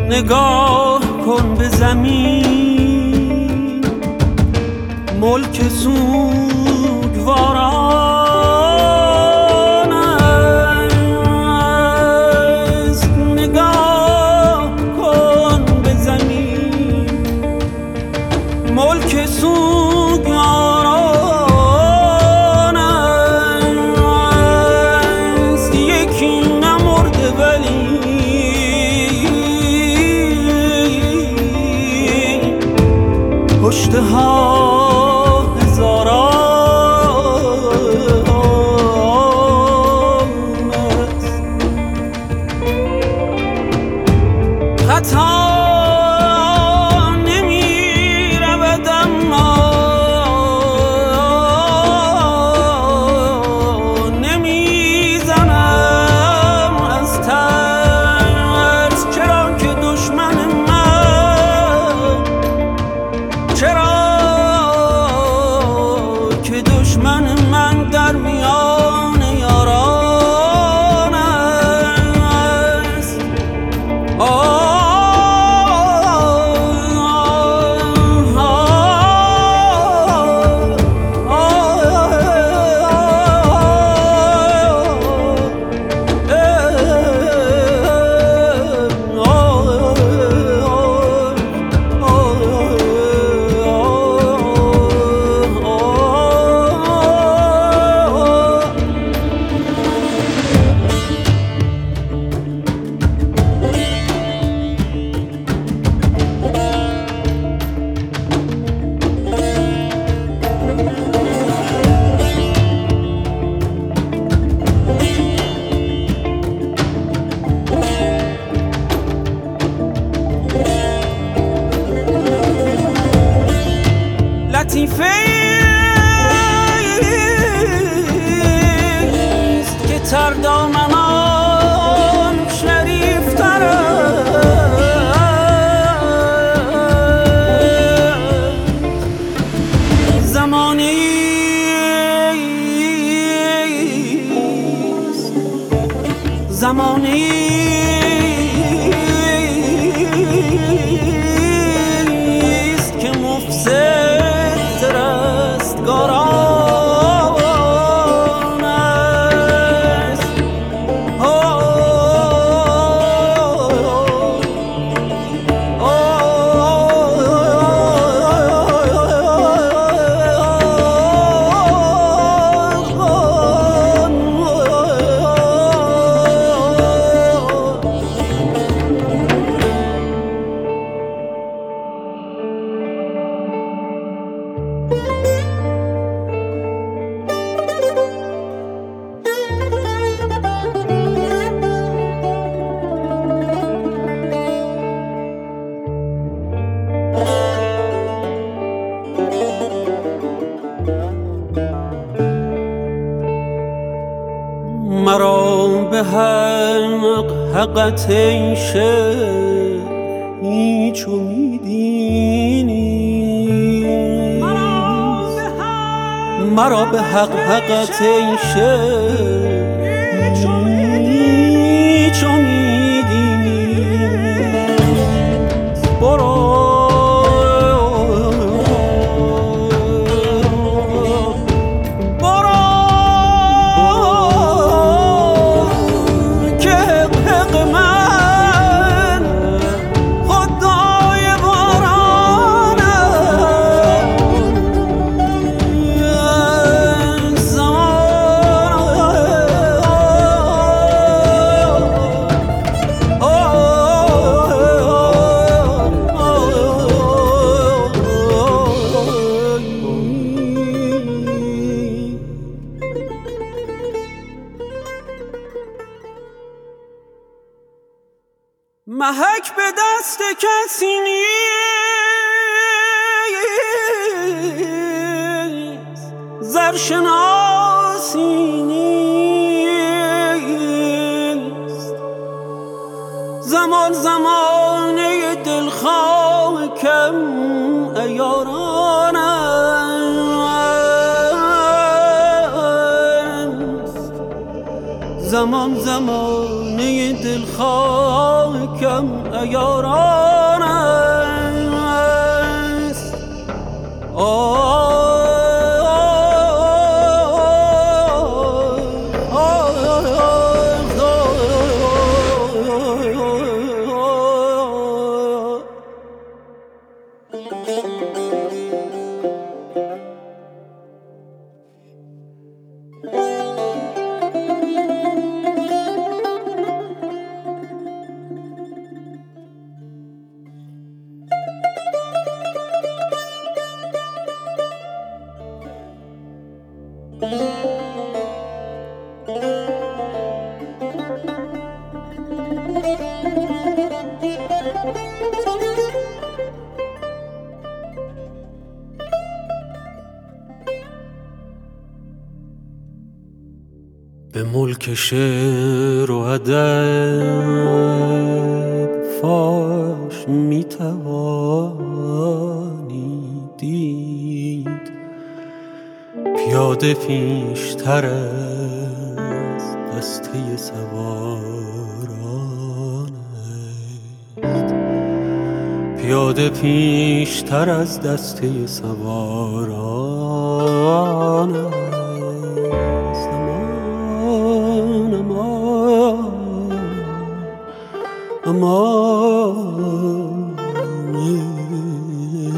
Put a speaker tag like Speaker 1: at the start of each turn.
Speaker 1: نگاه کن به زمین، ملک سوگواران است. نگاه کن به زمین، ملک سوگواران است. یکی نمرده ولی پشت ها هزاران است. خطا نمی رود اما نمی زنم از ترس. چرا که دشمن من، چرا که دشمن من در میان یاران است. لطیفه است که تر دامنان شریف تر است. زمانی است، زمانی است که مفسد رستگاران است. مرا به حقت ای شعر هیچ امیدی نیست. مرا به حقت ای شعر هیچ امیدی نیست. برو محک به دست کسی نیست، زرشناسی نیست. زمان زمانه دلخواه کم عیاران است. زمان زمانه دلخواه کم یاران است. به ملک شعر و ادب فاش میتوانی دید، پیاده پیشتر از دسته سواران است. پیاده پیشتر از دسته سواران است. امان